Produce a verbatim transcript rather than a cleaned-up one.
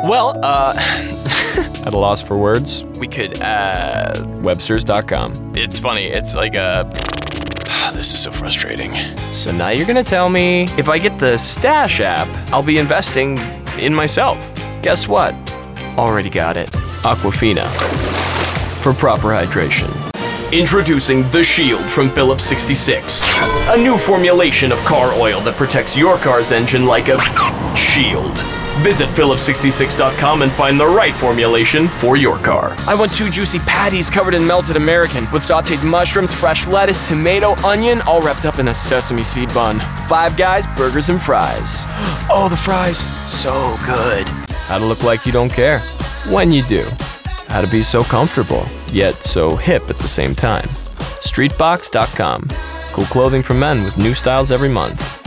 Well, uh, At a loss for words? we could, uh, Websters dot com. it's funny, it's like a... This is so frustrating. So now you're gonna tell me If I get the Stash app, I'll be investing in myself. guess what? Already got it. Aquafina. For proper hydration. Introducing The Shield from Phillips sixty-six. A new formulation of car oil that protects your car's engine like a shield. Visit Phillips sixty-six dot com and find the right formulation for your car. I want two juicy patties covered in melted American with sauteed mushrooms, fresh lettuce, tomato, onion, all wrapped up in a sesame seed bun. Five Guys, burgers and fries. Oh, the fries, so good. How to look like you don't care when you do. How to be so comfortable, yet so hip at the same time. Streetbox dot com. Cool clothing for men with new styles every month.